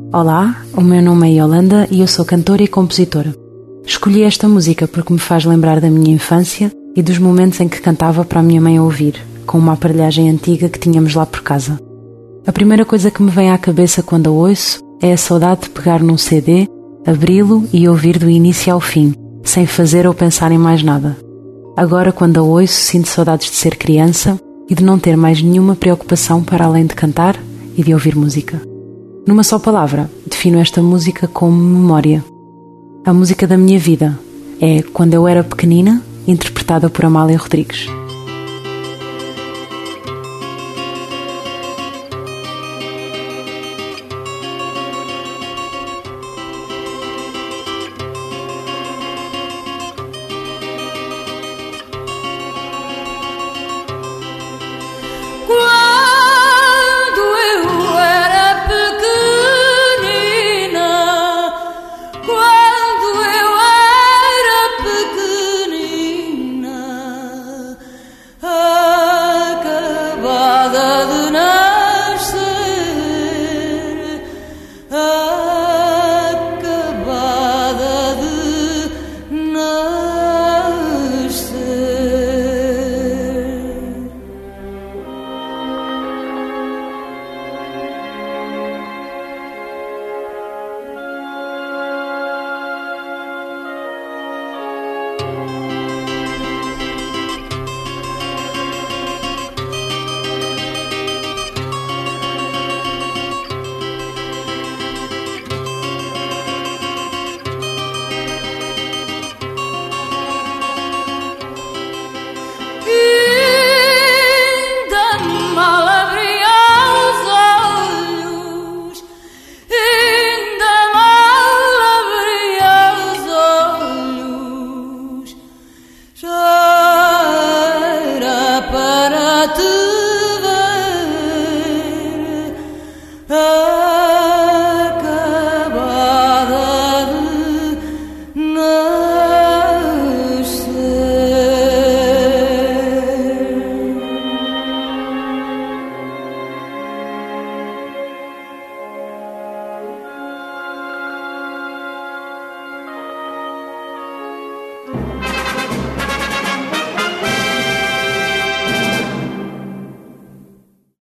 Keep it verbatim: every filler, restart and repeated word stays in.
Olá, o meu nome é Yolanda e eu sou cantora e compositora. Escolhi esta música porque me faz lembrar da minha infância e dos momentos em que cantava para a minha mãe ouvir, com uma aparelhagem antiga que tínhamos lá por casa. A primeira coisa que me vem à cabeça quando a ouço é a saudade de pegar num C D, abri-lo e ouvir do início ao fim, sem fazer ou pensar em mais nada. Agora, quando a ouço, sinto saudades de ser criança e de não ter mais nenhuma preocupação para além de cantar e de ouvir música. Numa só palavra, defino esta música como memória. A música da minha vida é Quando Eu Era Pequenina, interpretada por Amália Rodrigues.